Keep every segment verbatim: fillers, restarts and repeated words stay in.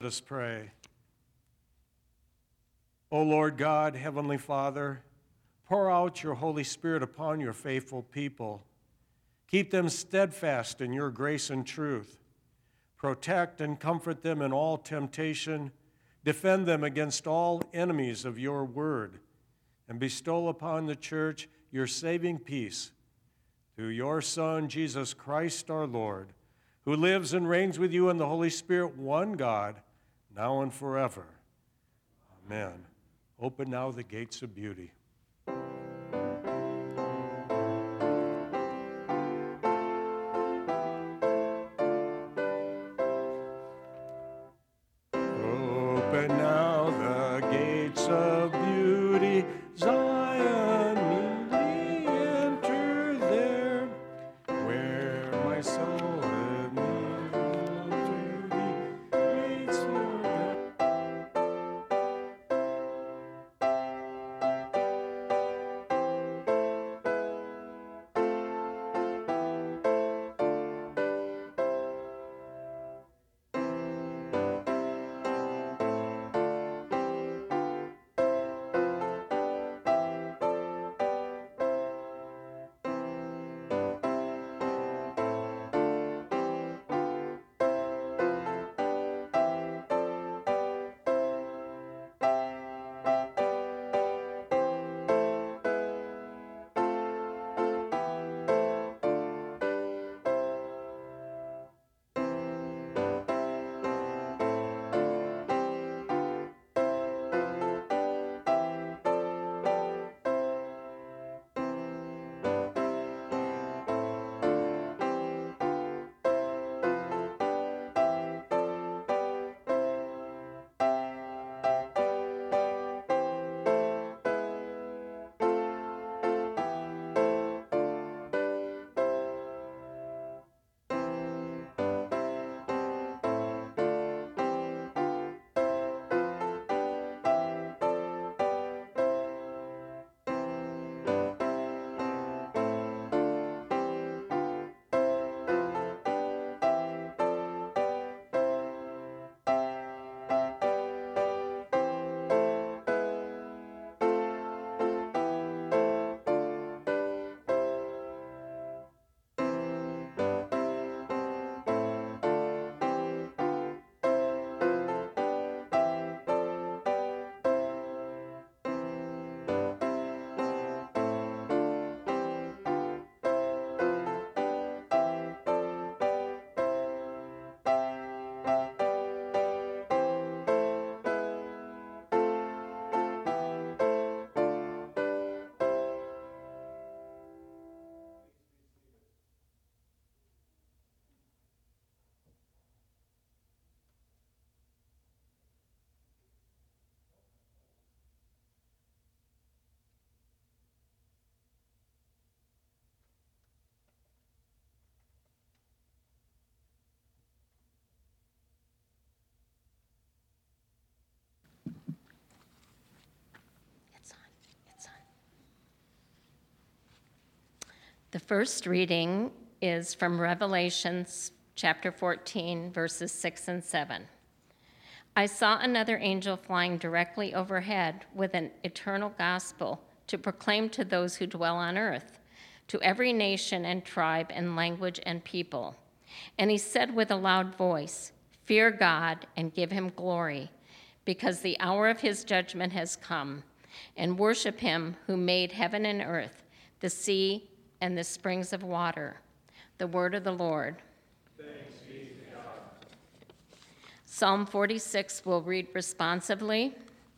us pray. O Lord God, Heavenly Father, pour out your Holy Spirit upon your faithful people. Keep them steadfast in your grace and truth. Protect and comfort them in all temptation. Defend them against all enemies of your word. And bestow upon the church your saving peace. Through your Son, Jesus Christ our Lord, who lives and reigns with you in the Holy Spirit, one God, now and forever. Amen. Open now the gates of beauty. Open now the gates of beauty, Zion, meekly enter there, where my soul and me waits for them. The first reading is from Revelations chapter fourteen, verses six and seven. I saw another angel flying directly overhead with an eternal gospel to proclaim to those who dwell on earth, to every nation and tribe and language and people. And he said with a loud voice, "Fear God and give him glory, because the hour of his judgment has come, and worship him who made heaven and earth, the sea, and the springs of water." The word of the Lord. Thanks be to God. Psalm forty-six will read responsively.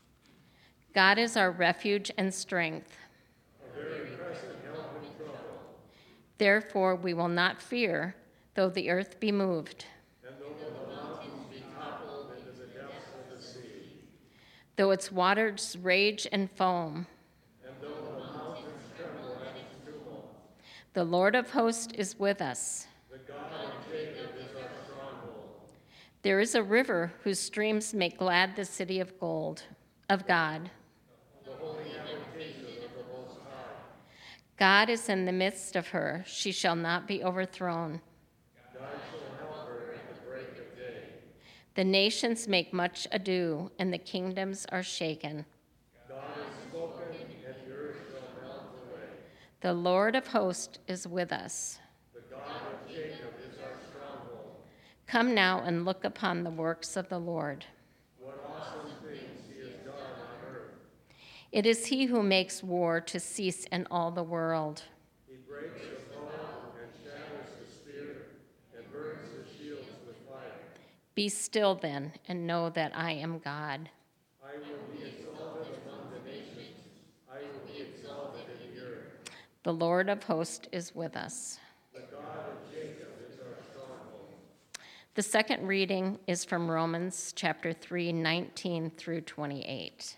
God is our refuge and strength. A very present help in trouble. Therefore we will not fear, though the earth be moved, And though the mountains be toppled into the depths of the sea, though its waters rage and foam. and though the mountains tremble at its tumult, The Lord of hosts is with us. the God of Jacob is our stronghold. There is a river whose streams make glad the city of gold, of God. The holy habitation of the Most High. God is in the midst of her. She shall not be overthrown. God shall help her at the break of day. The nations make much ado, and the kingdoms are shaken. God has spoken, and the earth shall melt away. The Lord of hosts is with us. The God of Jacob is our stronghold. Come now and look upon the works of the Lord. What awesome things he has done on earth. It is he who makes war to cease in all the world. He breaks the bow and shatters the spear and burns the shields with fire. Be still then, and know that I am God. I will be exalted among the nations. I will be exalted in the earth. The Lord of hosts is with us. The God of Jacob is our stronghold. The second reading is from Romans chapter three, nineteen through twenty-eight.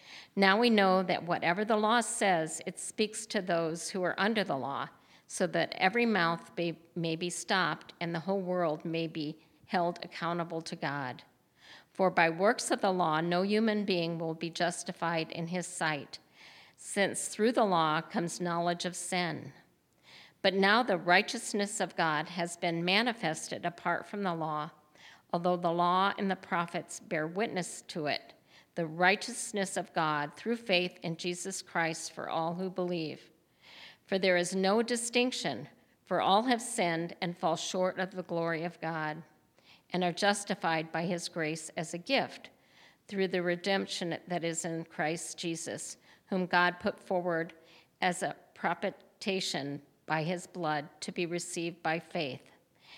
Now we know that whatever the law says, it speaks to those who are under the law, so that every mouth may, may be stopped and the whole world may be held accountable to God. For by works of the law, no human being will be justified in his sight, since through the law comes knowledge of sin. But now the righteousness of God has been manifested apart from the law, although the law and the prophets bear witness to it, the righteousness of God through faith in Jesus Christ for all who believe. For there is no distinction, for all have sinned and fall short of the glory of God, and are justified by his grace as a gift through the redemption that is in Christ Jesus, whom God put forward as a propitiation by his blood to be received by faith.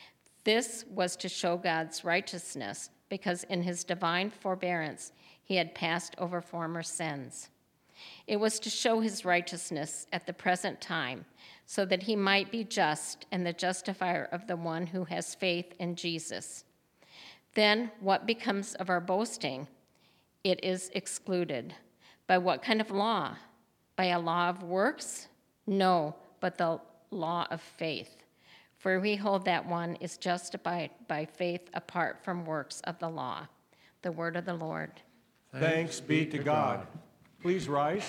This was to show God's righteousness, because in his divine forbearance he had passed over former sins. It was to show his righteousness at the present time, so that he might be just and the justifier of the one who has faith in Jesus. Then what becomes of our boasting? It is excluded. By what kind of law? By a law of works? No, but the law of faith. For we hold that one is justified by faith apart from works of the law. The word of the Lord. Thanks be to God. Please rise.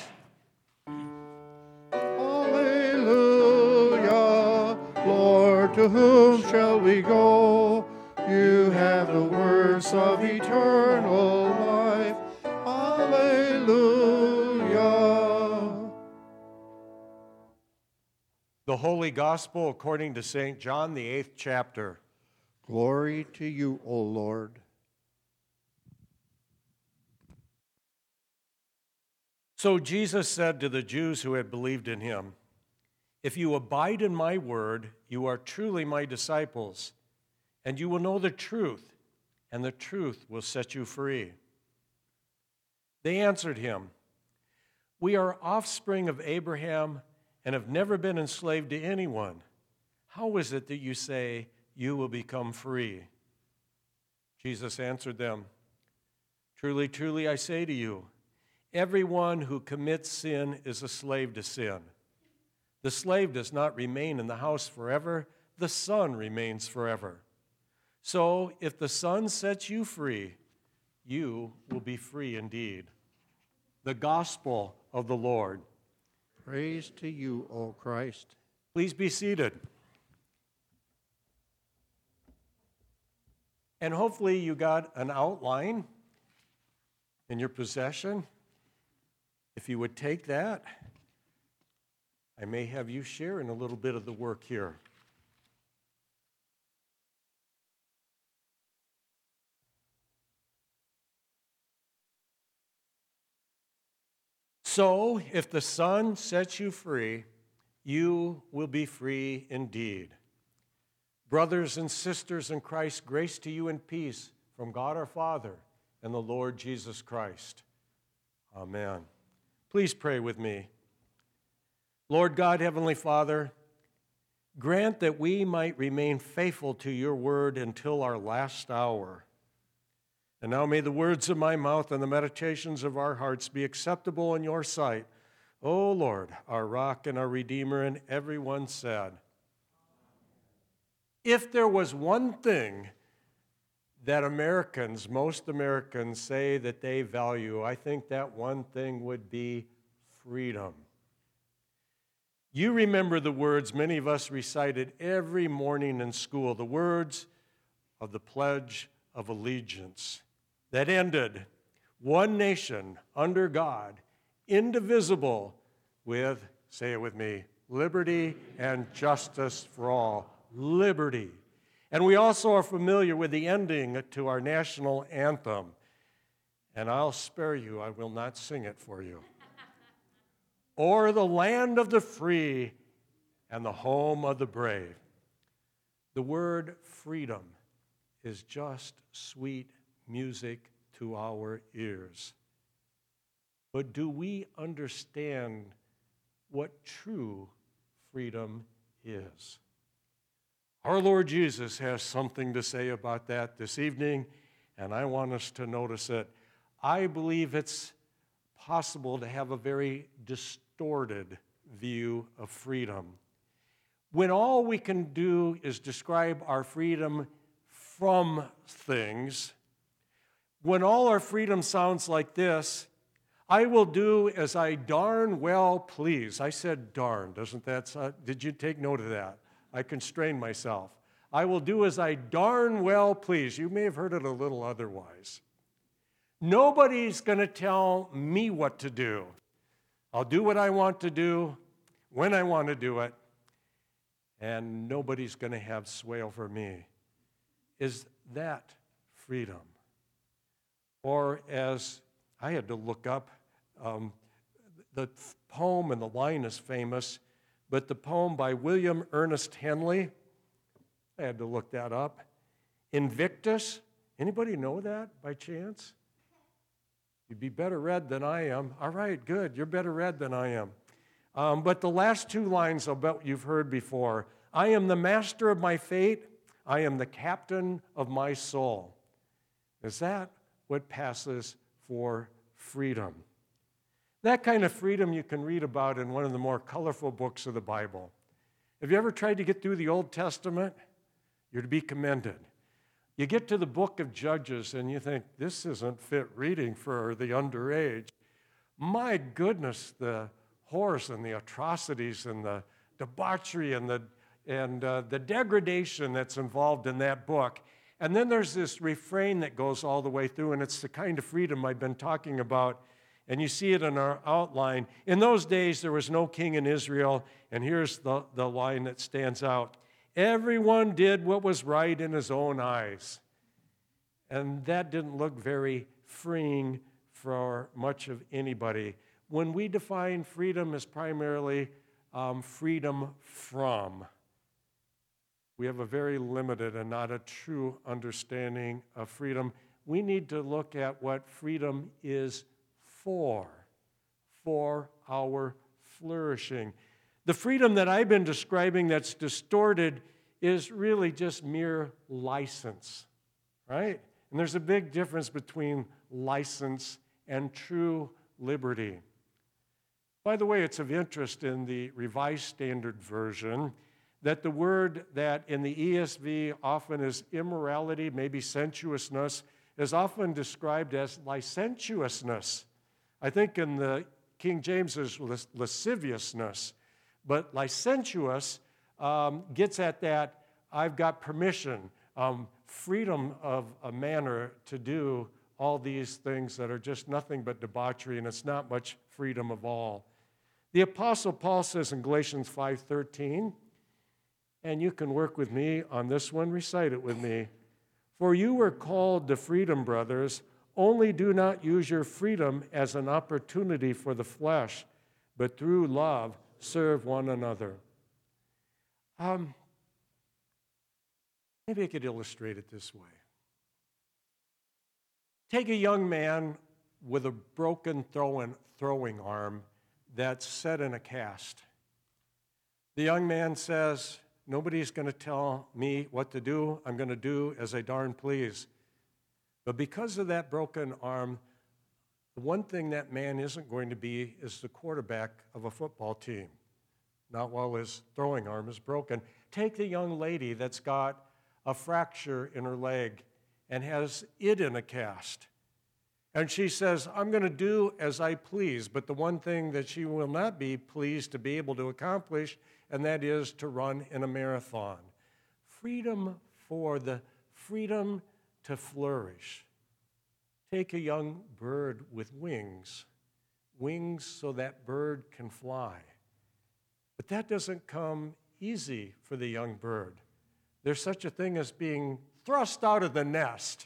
Alleluia, Lord, to whom shall we go? You have the words of eternal life. Alleluia. The Holy Gospel according to Saint John, the eighth chapter. Glory to you, O Lord. So Jesus said to the Jews who had believed in him, "If you abide in my word, you are truly my disciples, and you will know the truth, and the truth will set you free." They answered him, "We are offspring of Abraham and have never been enslaved to anyone. How is it that you say you will become free?" Jesus answered them, "Truly, truly, I say to you, everyone who commits sin is a slave to sin. The slave does not remain in the house forever, the son remains forever. So if the Son sets you free, you will be free indeed." The Gospel of the Lord. Praise to you, O Christ. Please be seated. And hopefully you got an outline in your possession. If you would take that, I may have you share in a little bit of the work here. So, if the Son sets you free, you will be free indeed. Brothers and sisters in Christ, grace to you and peace from God our Father and the Lord Jesus Christ. Amen. Please pray with me. Lord God, Heavenly Father, grant that we might remain faithful to your word until our last hour. And now may the words of my mouth and the meditations of our hearts be acceptable in your sight, O Lord, our rock and our redeemer. And everyone said, if there was one thing that Americans, most Americans say that they value, I think that one thing would be freedom. You remember the words many of us recited every morning in school, the words of the Pledge of allegiance that ended one nation under God, indivisible, with, say it with me, liberty and justice for all. Liberty. And we also are familiar with the ending to our national anthem. And I'll spare you, I will not sing it for you. O'er the land of the free and the home of the brave. The word freedom is just sweet music to our ears. But do we understand what true freedom is? Our Lord Jesus has something to say about that this evening, and I want us to notice it. I believe it's possible to have a very distorted view of freedom. When all we can do is describe our freedom from things, when all our freedom sounds like this, I will do as I darn well please. I said darn, doesn't that, uh, did you take note of that? I constrained myself. I will do as I darn well please. You may have heard it a little otherwise. Nobody's going to tell me what to do. I'll do what I want to do, when I want to do it, and nobody's going to have sway over me. Is that freedom? Or as I had to look up, um, the poem and the line is famous, but the poem by William Ernest Henley, I had to look that up. Invictus, anybody know that by chance? You'd be better read than I am. All right, good, you're better read than I am. Um, but the last two lines I'll bet you've heard before. I am the master of my fate. I am the captain of my soul. Is that what passes for freedom? That kind of freedom you can read about in one of the more colorful books of the Bible. Have you ever tried to get through the Old Testament? You're to be commended. You get to the book of Judges and you think, this isn't fit reading for the underage. My goodness, the horrors and the atrocities and the debauchery and the and uh, the degradation that's involved in that book. And then there's this refrain that goes all the way through, and it's the kind of freedom I've been talking about. And you see it in our outline. In those days, there was no king in Israel, and here's the, the line that stands out. Everyone did what was right in his own eyes. And that didn't look very freeing for much of anybody. When we define freedom as primarily um, freedom from, we have a very limited and not a true understanding of freedom. We need to look at what freedom is for, for our flourishing. The freedom that I've been describing that's distorted is really just mere license, right? And there's a big difference between license and true liberty. By the way, it's of interest in the Revised Standard Version that the word that in the E S V often is immorality, maybe sensuousness, is often described as licentiousness. I think in the King James is lasciviousness, but licentious um, gets at that I've got permission, um, freedom of a manner to do all these things that are just nothing but debauchery, and it's not much freedom of all. The Apostle Paul says in Galatians five thirteen, and you can work with me on this one, recite it with me. For you were called to freedom, brothers, only do not use your freedom as an opportunity for the flesh, but through love serve one another. Um, maybe I could illustrate it this way. Take a young man with a broken throwing, throwing arm that's set in a cast. The young man says, nobody's going to tell me what to do. I'm going to do as I darn please. But because of that broken arm, the one thing that man isn't going to be is the quarterback of a football team, not while his throwing arm is broken. Take the young lady that's got a fracture in her leg and has it in a cast. And she says, I'm going to do as I please, but the one thing that she will not be pleased to be able to accomplish, and that is to run in a marathon. Freedom for the freedom to flourish. Take a young bird with wings, wings so that bird can fly. But that doesn't come easy for the young bird. There's such a thing as being thrust out of the nest.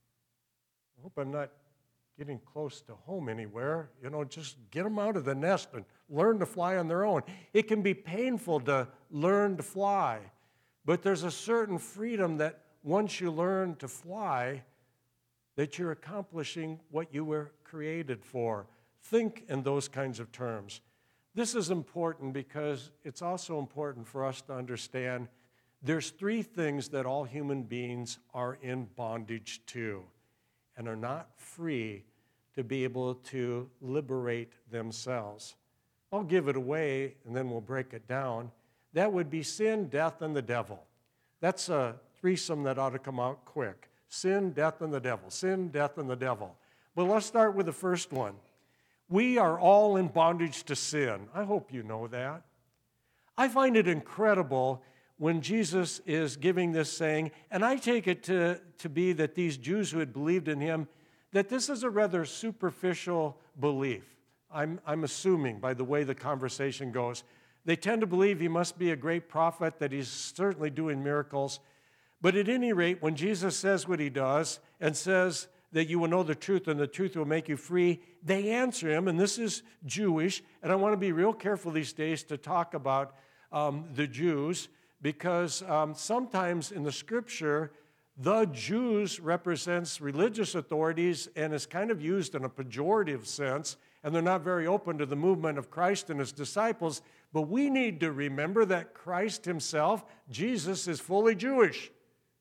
I hope I'm not getting close to home anywhere. You know, just get them out of the nest and learn to fly on their own. It can be painful to learn to fly, but there's a certain freedom that once you learn to fly, that you're accomplishing what you were created for. Think in those kinds of terms. This is important because it's also important for us to understand there's three things that all human beings are in bondage to and are not free to be able to liberate themselves. I'll give it away and then we'll break it down. That would be sin, death, and the devil. That's a threesome that ought to come out quick. Sin, death, and the devil. Sin, death, and the devil. But let's start with the first one. We are all in bondage to sin. I hope you know that. I find it incredible when Jesus is giving this saying, and I take it to, to be that these Jews who had believed in him, that this is a rather superficial belief. I'm, I'm assuming by the way the conversation goes. They tend to believe he must be a great prophet, that he's certainly doing miracles. But at any rate, when Jesus says what he does and says that you will know the truth and the truth will make you free, they answer him, and this is Jewish, and I want to be real careful these days to talk about um, the Jews, because um, sometimes in the Scripture, the Jews represents religious authorities and is kind of used in a pejorative sense, and they're not very open to the movement of Christ and his disciples. But we need to remember that Christ himself, Jesus, is fully Jewish.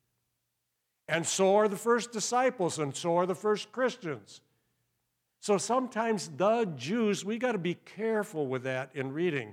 And so are the first disciples, and so are the first Christians. So sometimes the Jews, we got to be careful with that in reading.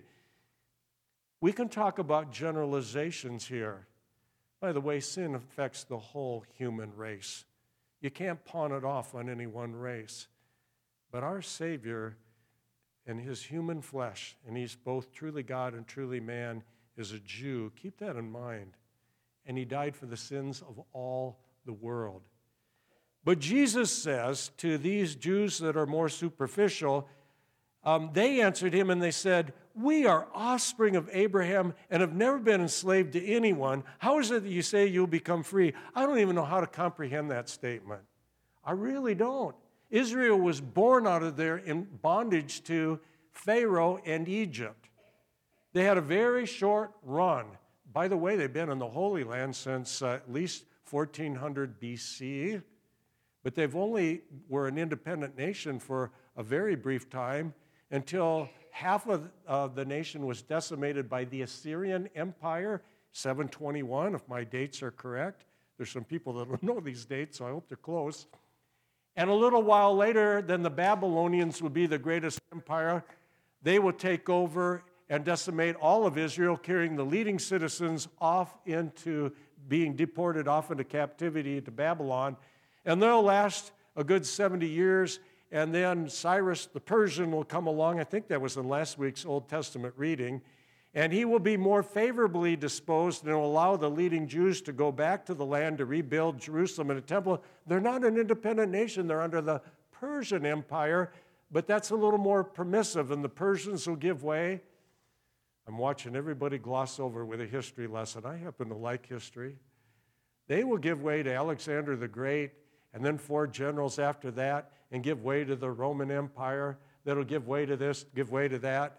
We can talk about generalizations here. By the way, sin affects the whole human race. You can't pawn it off on any one race. But our Savior in his human flesh, and he's both truly God and truly man, is a Jew. Keep that in mind. And he died for the sins of all the world. But Jesus says to these Jews that are more superficial, um, they answered him and they said, we are offspring of Abraham and have never been enslaved to anyone. How is it that you say you'll become free? I don't even know how to comprehend that statement. I really don't. Israel was born out of there in bondage to Pharaoh and Egypt. They had a very short run. By the way, they've been in the Holy Land since uh, at least fourteen hundred B C, but they've only were an independent nation for a very brief time until half of uh, the nation was decimated by the Assyrian Empire, seven twenty-one, if my dates are correct. There's some people that don't know these dates, so I hope they're close. And a little while later, then the Babylonians would be the greatest empire. They would take over and decimate all of Israel, carrying the leading citizens off into being deported off into captivity to Babylon. And they'll last a good seventy years, and then Cyrus the Persian will come along. I think that was in last week's Old Testament reading. And he will be more favorably disposed and will allow the leading Jews to go back to the land to rebuild Jerusalem and a temple. They're not an independent nation. They're under the Persian Empire, but that's a little more permissive, and the Persians will give way. I'm watching everybody gloss over with a history lesson. I happen to like history. They will give way to Alexander the Great, and then four generals after that, and give way to the Roman Empire. That'll give way to this, give way to that.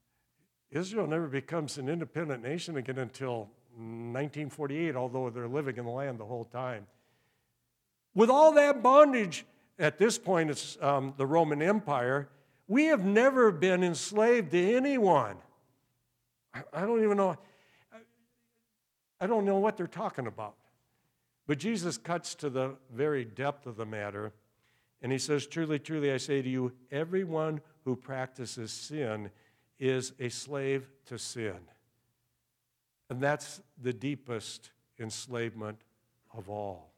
Israel never becomes an independent nation again until nineteen forty-eight, although they're living in the land the whole time. With all that bondage, at this point it's um, the Roman Empire, we have never been enslaved to anyone. I, I don't even know, I, I don't know what they're talking about. But Jesus cuts to the very depth of the matter, and he says, truly, truly, I say to you, everyone who practices sin is a slave to sin. And that's the deepest enslavement of all.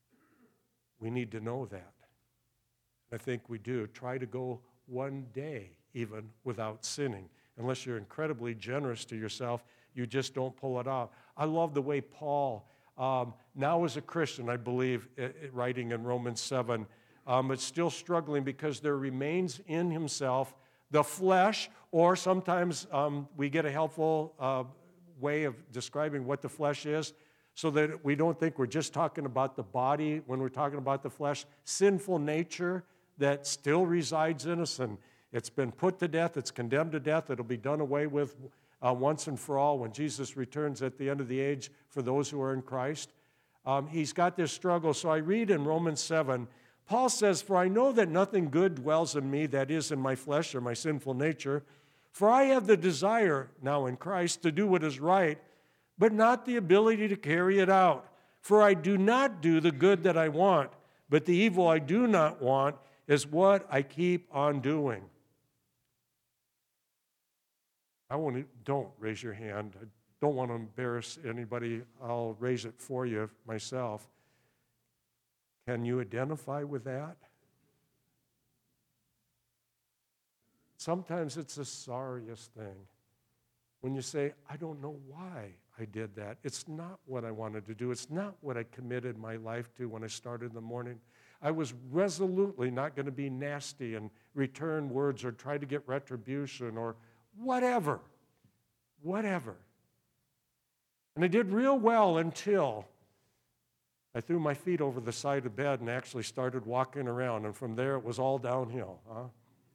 We need to know that. I think we do. Try to go one day even without sinning. Unless you're incredibly generous to yourself, you just don't pull it off. I love the way Paul Um, now as a Christian, I believe, uh, writing in Romans seven, um, it's still struggling because there remains in himself the flesh, or sometimes um, we get a helpful uh, way of describing what the flesh is so that we don't think we're just talking about the body when we're talking about the flesh. Sinful nature that still resides in us, and it's been put to death, it's condemned to death, it'll be done away with uh, once and for all when Jesus returns at the end of the age for those who are in Christ. Um, he's got this struggle. So I read in Romans seven, Paul says, "For I know that nothing good dwells in me, that is in my flesh or my sinful nature. For I have the desire now in Christ to do what is right, but not the ability to carry it out. For I do not do the good that I want, but the evil I do not want is what I keep on doing." I want to, don't raise your hand. I don't want to embarrass anybody. I'll raise it for you myself. Can you identify with that? Sometimes it's the sorriest thing when you say, I don't know why I did that. It's not what I wanted to do. It's not what I committed my life to when I started in the morning. I was resolutely not going to be nasty and return words or try to get retribution or whatever, whatever. And I did real well until I threw my feet over the side of bed and actually started walking around, and from there it was all downhill. Huh?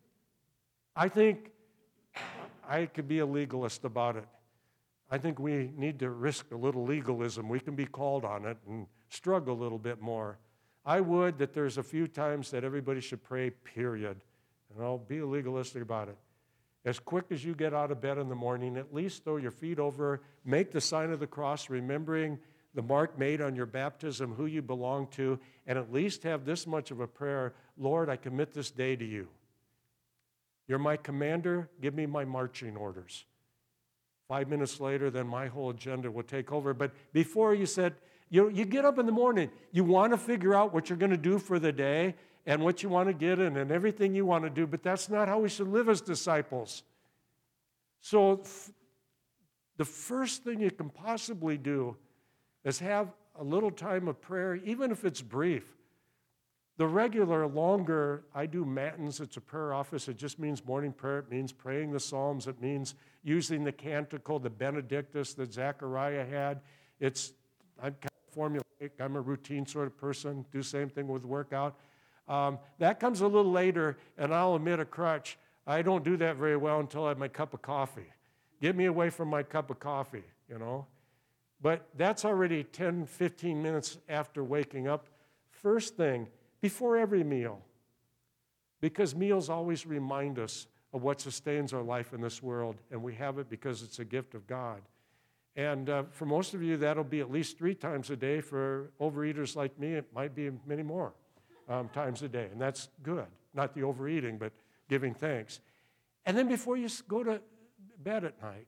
I think I could be a legalist about it. I think we need to risk a little legalism. We can be called on it and struggle a little bit more. I would that there's a few times that everybody should pray, period. And I'll be legalistic about it. As quick as you get out of bed in the morning, at least throw your feet over, make the sign of the cross, remembering the mark made on your baptism, who you belong to, and at least have this much of a prayer: Lord, I commit this day to you. You're my commander, give me my marching orders. Five minutes later, then my whole agenda will take over. But before you said, you, you get up in the morning, you want to figure out what you're going to do for the day and what you want to get in and everything you want to do, but that's not how we should live as disciples. So f- the first thing you can possibly do is have a little time of prayer, even if it's brief. The regular, longer, I do matins, it's a prayer office. It just means morning prayer. It means praying the Psalms. It means using the canticle, the Benedictus that Zechariah had. It's, I'm kind of formulaic. I'm a routine sort of person. Do the same thing with workout. Um, that comes a little later, and I'll admit a crutch. I don't do that very well until I have my cup of coffee. Get me away from my cup of coffee, you know. But that's already ten, fifteen minutes after waking up. First thing, before every meal, because meals always remind us of what sustains our life in this world, and we have it because it's a gift of God. And uh, for most of you, that'll be at least three times a day. For overeaters like me, it might be many more um, times a day, and that's good. Not the overeating, but giving thanks. And then before you go to bed at night,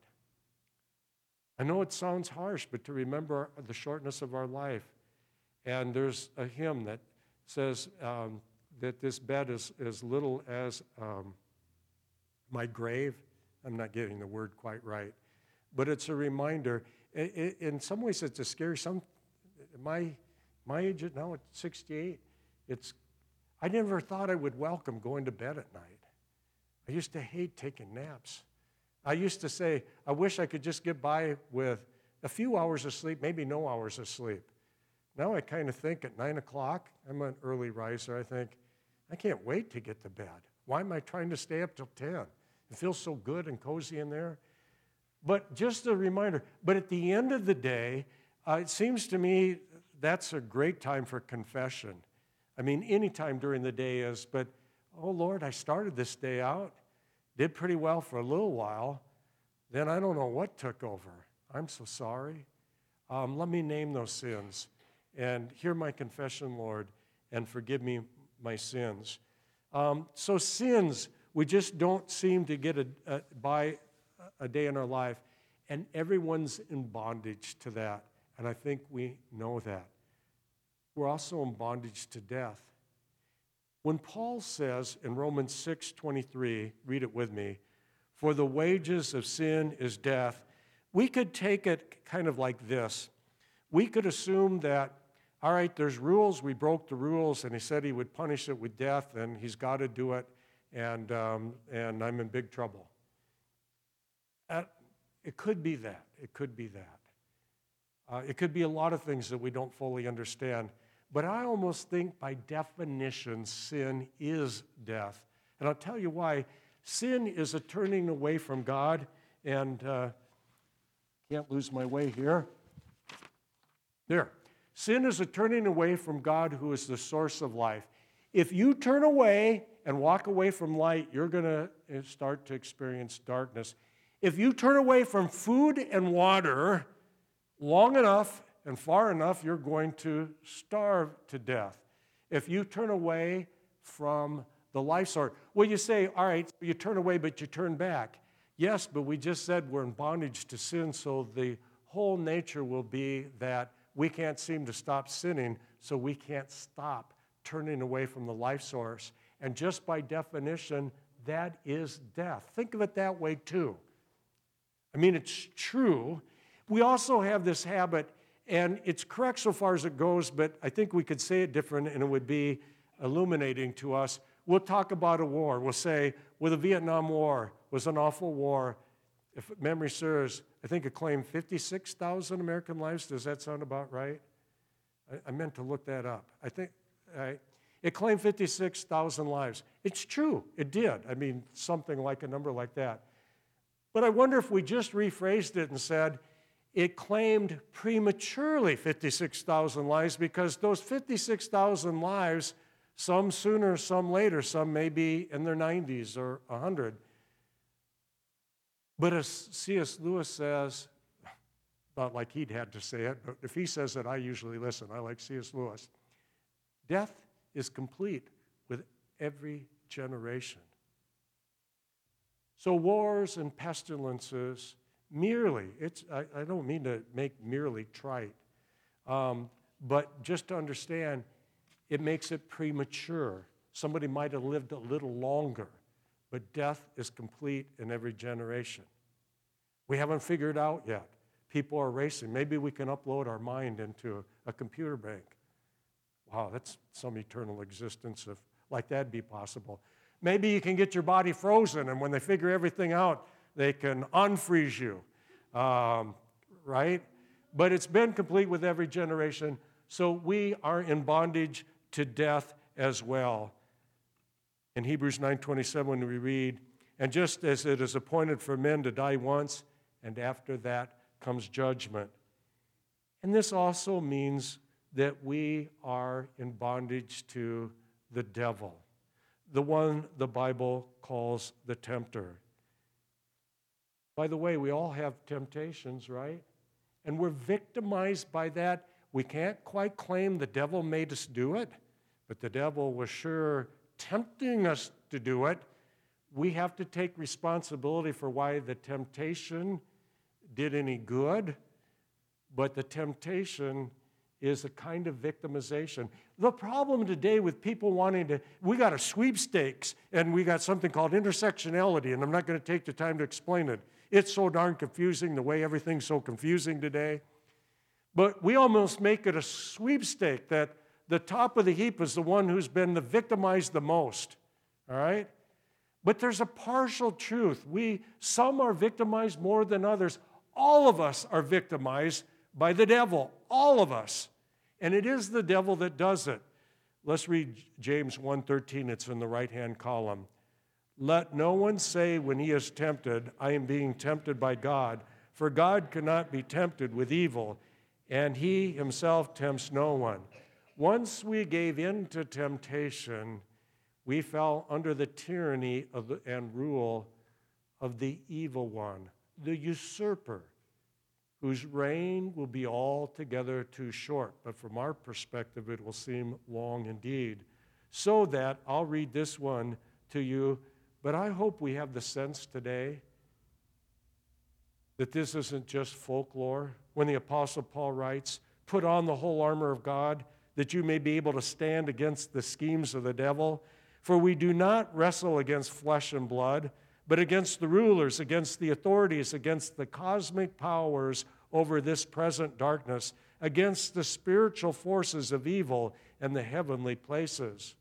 I know it sounds harsh, but to remember the shortness of our life. And there's a hymn that says um, that this bed is as little as um, my grave. I'm not getting the word quite right. But it's a reminder. It, it, in some ways, it's a scary. Some, my, my age is now at sixty-eight. It's, I never thought I would welcome going to bed at night. I used to hate taking naps. I used to say, I wish I could just get by with a few hours of sleep, maybe no hours of sleep. Now I kind of think at nine o'clock, I'm an early riser, I think, I can't wait to get to bed. Why am I trying to stay up till ten? It feels so good and cozy in there. But just a reminder, but at the end of the day, uh, it seems to me that's a great time for confession. I mean, any time during the day is, but, oh Lord, I started this day out, did pretty well for a little while, then I don't know what took over. I'm so sorry. Um, let me name those sins. And hear my confession, Lord, and forgive me my sins. Um, so sins, we just don't seem to get a, a, by a day in our life, and everyone's in bondage to that, and I think we know that. We're also in bondage to death. When Paul says in Romans six twenty-three, read it with me, for the wages of sin is death, we could take it kind of like this. we could assume that, all right, there's rules, we broke the rules, and he said he would punish it with death, and he's got to do it, and, um, and I'm in big trouble. Uh, it could be that. It could be that. Uh, it could be a lot of things that we don't fully understand. But I almost think by definition, sin is death. And I'll tell you why. Sin is a turning away from God, and uh, can't lose my way here. There. Sin is a turning away from God, who is the source of life. If you turn away and walk away from light, you're going to start to experience darkness. If you turn away from food and water long enough and far enough, you're going to starve to death. If you turn away from the life source, well, you say, all right, you turn away, but you turn back. Yes, but we just said we're in bondage to sin, so the whole nature will be that we can't seem to stop sinning, so we can't stop turning away from the life source. And just by definition, that is death. Think of it that way, too. I mean, it's true. We also have this habit, and it's correct so far as it goes, but I think we could say it different, and it would be illuminating to us. We'll talk about a war. We'll say, well, the Vietnam War was an awful war. If memory serves, I think it claimed fifty-six thousand American lives. Does that sound about right? I, I meant to look that up. I think I, it claimed fifty-six thousand lives. It's true. It did. I mean, something like a number like that. But I wonder if we just rephrased it and said, it claimed prematurely fifty-six thousand lives, because those fifty-six thousand lives, some sooner, some later, some may be in their nineties or one hundred. But as C S Lewis says, not like he'd had to say it, but if he says it, I usually listen. I like C S Lewis. Death is complete with every generation. So wars and pestilences, merely, it's, I, I don't mean to make merely trite, um, but just to understand, it makes it premature. Somebody might have lived a little longer, but death is complete in every generation. We haven't figured out yet. People are racing. Maybe we can upload our mind into a computer bank. Wow, that's some eternal existence if like that'd be possible. Maybe you can get your body frozen, and when they figure everything out, they can unfreeze you, um, right? But it's been complete with every generation, so we are in bondage to death as well. In Hebrews nine twenty-seven, we read, and just as it is appointed for men to die once, and after that comes judgment. And this also means that we are in bondage to the devil, the one the Bible calls the tempter. By the way, we all have temptations, right? And we're victimized by that. We can't quite claim the devil made us do it, but the devil was sure tempting us to do it. We have to take responsibility for why the temptation did any good, but the temptation is a kind of victimization. The problem today with people wanting to, we got a sweepstakes, and we got something called intersectionality, and I'm not going to take the time to explain it. It's so darn confusing, the way everything's so confusing today. But we almost make it a sweepstake that the top of the heap is the one who's been the victimized the most, all right? But there's a partial truth. We, some are victimized more than others. All of us are victimized by the devil, all of us. And it is the devil that does it. Let's read James one thirteen. It's in the right-hand column. Let no one say when he is tempted, I am being tempted by God, for God cannot be tempted with evil, and he himself tempts no one. Once we gave in to temptation, we fell under the tyranny of the, and rule of the evil one, the usurper, whose reign will be altogether too short. But from our perspective, it will seem long indeed. So that, I'll read this one to you, but I hope we have the sense today that this isn't just folklore. When the Apostle Paul writes, put on the whole armor of God, that you may be able to stand against the schemes of the devil. For we do not wrestle against flesh and blood, but against the rulers, against the authorities, against the cosmic powers over this present darkness, against the spiritual forces of evil in the heavenly places.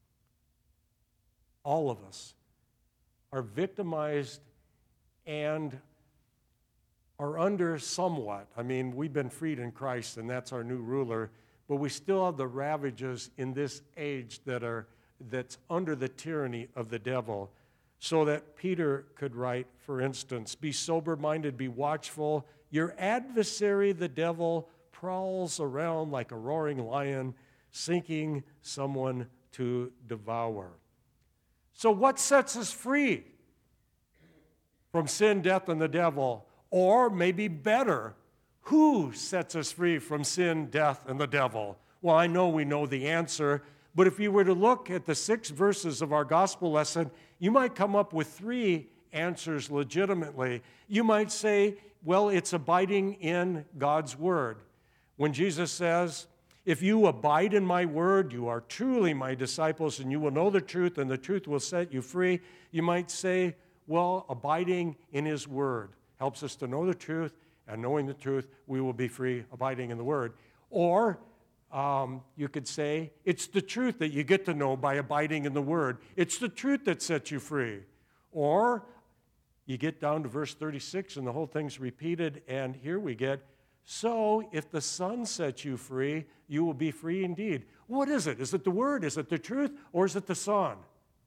All of us are victimized and are under somewhat. I mean, we've been freed in Christ, and that's our new ruler, but we still have the ravages in this age that are that's under the tyranny of the devil. So that Peter could write, for instance, be sober-minded, be watchful. Your adversary, the devil, prowls around like a roaring lion, seeking someone to devour. So what sets us free from sin, death, and the devil? Or maybe better, who sets us free from sin, death, and the devil? Well, I know we know the answer, but if you were to look at the six verses of our gospel lesson, you might come up with three answers legitimately. You might say, well, it's abiding in God's word. When Jesus says, if you abide in my word, you are truly my disciples, and you will know the truth, and the truth will set you free. You might say, well, abiding in his word helps us to know the truth, and knowing the truth, we will be free, abiding in the word. Or um, you could say, it's the truth that you get to know by abiding in the word. It's the truth that sets you free. Or you get down to verse thirty-six, and the whole thing's repeated, and here we get, so if the Son sets you free, you will be free indeed. What is it? Is it the word? Is it the truth? Or is it the Son?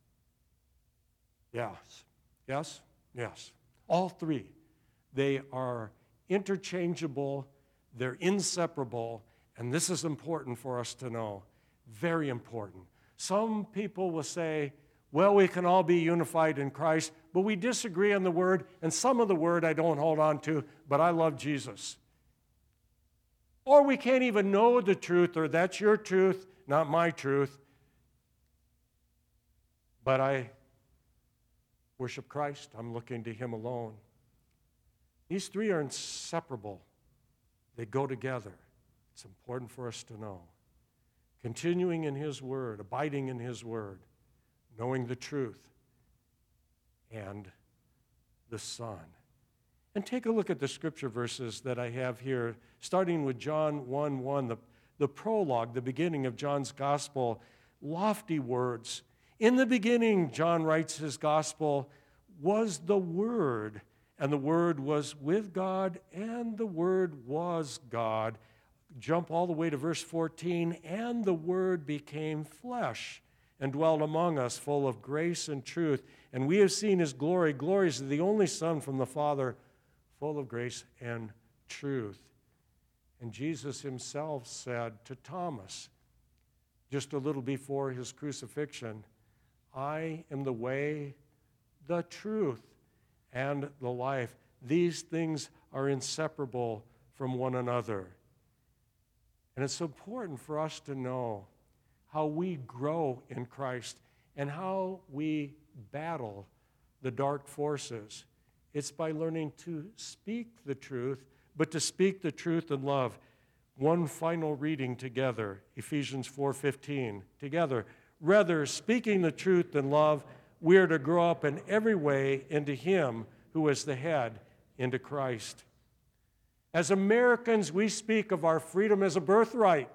Yes. Yes? Yes. All three. They are interchangeable, they're inseparable, and this is important for us to know. Very important. Some people will say, well, we can all be unified in Christ, but we disagree on the word, and some of the word I don't hold on to, but I love Jesus. Or we can't even know the truth, or that's your truth, not my truth, but I worship Christ. I'm looking to him alone. These three are inseparable. They go together. It's important for us to know. Continuing in his word, abiding in his word, knowing the truth, and the Son. And take a look at the scripture verses that I have here, starting with John one one, the, the prologue, the beginning of John's gospel, lofty words. In the beginning, John writes his gospel, was the Word, and the Word was with God, and the Word was God. Jump all the way to verse fourteen, and the Word became flesh and dwelt among us, full of grace and truth. And we have seen his glory. Glory is the only Son from the Father, full of grace and truth. And Jesus himself said to Thomas, just a little before his crucifixion, I am the way, the truth, and the life. These things are inseparable from one another. And it's important for us to know how we grow in Christ and how we battle the dark forces. It's by learning to speak the truth, but to speak the truth in love. One final reading together, Ephesians four fifteen, together. Rather, speaking the truth in love, we are to grow up in every way into him who is the head, into Christ. As Americans, we speak of our freedom as a birthright,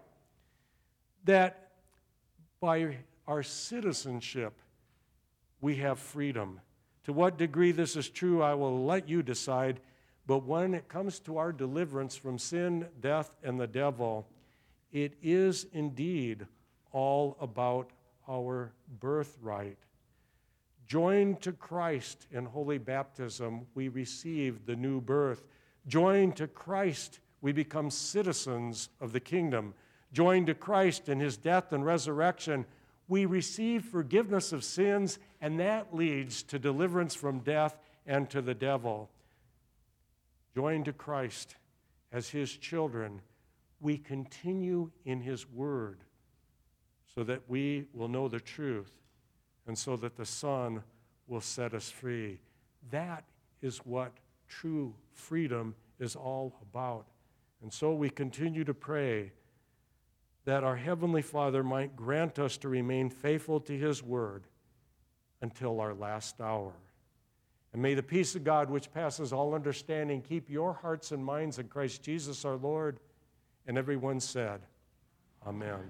that by our citizenship, we have freedom. To what degree this is true, I will let you decide, but when it comes to our deliverance from sin, death, and the devil, it is indeed all about our birthright. Joined to Christ in holy baptism, we receive the new birth. Joined to Christ, we become citizens of the kingdom. Joined to Christ in his death and resurrection, we receive forgiveness of sins, and that leads to deliverance from death and to the devil. Joined to Christ as his children, we continue in his word so that we will know the truth and so that the Son will set us free. That is what true freedom is all about. And so we continue to pray that our Heavenly Father might grant us to remain faithful to his word until our last hour. And may the peace of God, which passes all understanding, keep your hearts and minds in Christ Jesus our Lord. And everyone said, Amen.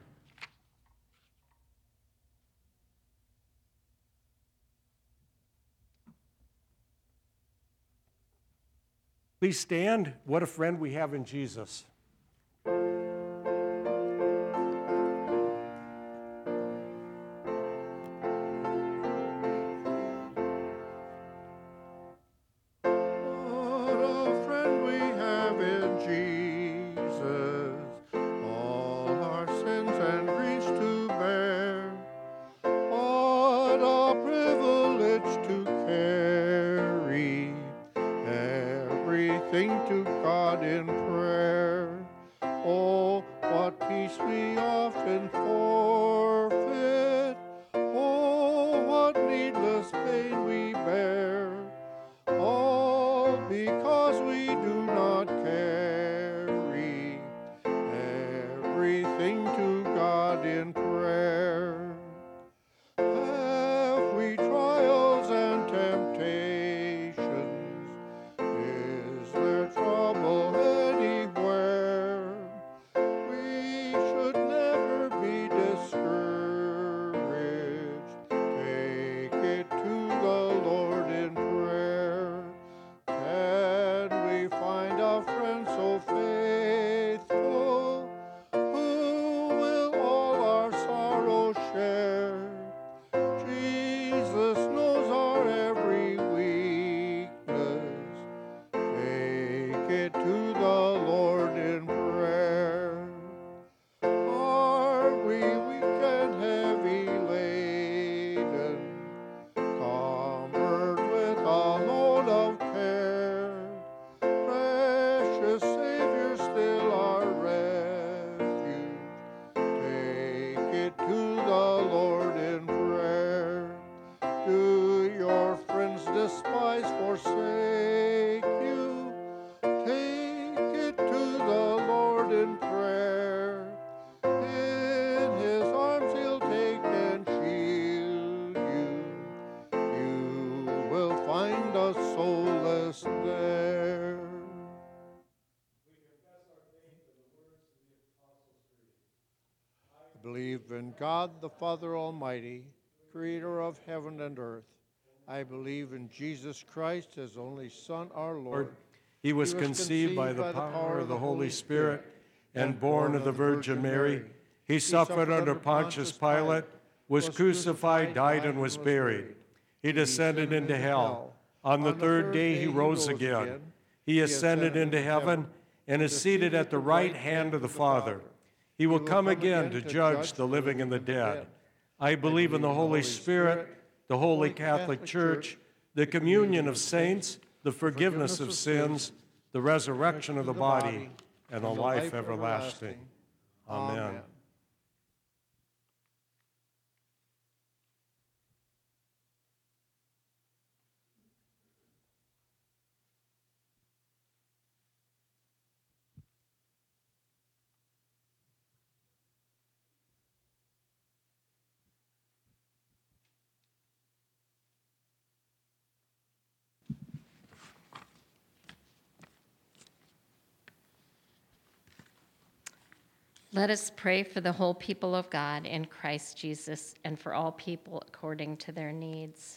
Please stand. What a friend we have in Jesus. Believe in God, the Father Almighty, creator of heaven and earth. I believe in Jesus Christ, his only Son, our Lord. He was, he was conceived, conceived by the power, power of the Holy Spirit, Spirit and born of the Virgin Mary. Mary. He, he suffered under Pontius Pilate, was crucified, died, and was buried. He descended into hell. On the third day he rose again. He ascended into heaven and is seated at the right hand of the Father. He will come again to judge the living and the dead. I believe in the Holy Spirit, the Holy Catholic Church, the communion of saints, the forgiveness of sins, the resurrection of the body, and the life everlasting. Amen. Let us pray for the whole people of God in Christ Jesus and for all people according to their needs.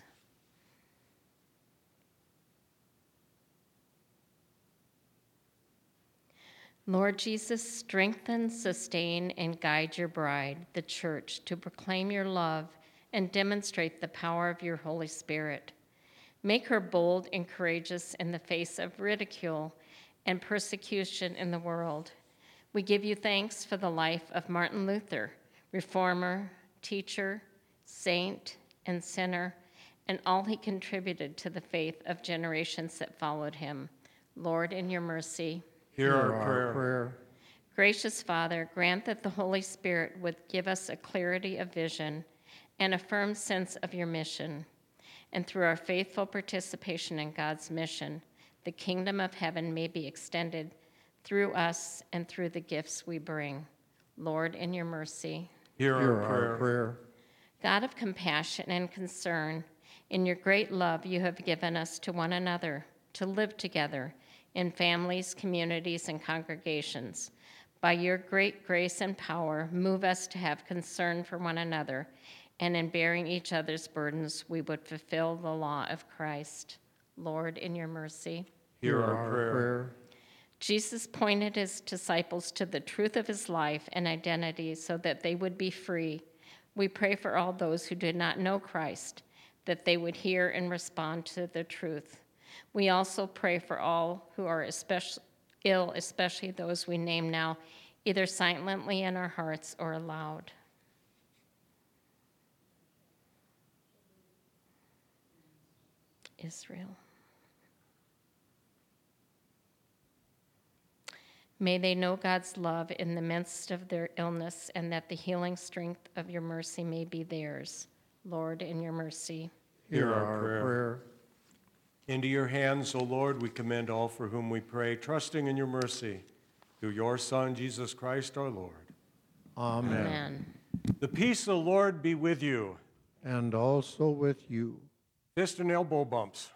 Lord Jesus, strengthen, sustain, and guide your bride, the church, to proclaim your love and demonstrate the power of your Holy Spirit. Make her bold and courageous in the face of ridicule and persecution in the world. We give you thanks for the life of Martin Luther, reformer, teacher, saint, and sinner, and all he contributed to the faith of generations that followed him. Lord, in your mercy, hear our prayer. prayer. Gracious Father, grant that the Holy Spirit would give us a clarity of vision and a firm sense of your mission, and through our faithful participation in God's mission, the kingdom of heaven may be extended through us and through the gifts we bring. Lord, in your mercy, hear our, hear prayer. our prayer. God of compassion and concern, in your great love you have given us to one another, to live together in families, communities, and congregations. By your great grace and power, move us to have concern for one another, and in bearing each other's burdens, we would fulfill the law of Christ. Lord, in your mercy, Hear our prayer. Jesus pointed his disciples to the truth of his life and identity so that they would be free. We pray for all those who did not know Christ, that they would hear and respond to the truth. We also pray for all who are especially ill, especially those we name now, either silently in our hearts or aloud. Israel. May they know God's love in the midst of their illness, and that the healing strength of your mercy may be theirs. Lord, in your mercy. Hear our prayer. Into your hands, O Lord, we commend all for whom we pray, trusting in your mercy, through your Son, Jesus Christ our Lord. Amen. Amen. The peace of the Lord be with you. And also with you. Fist and elbow bumps.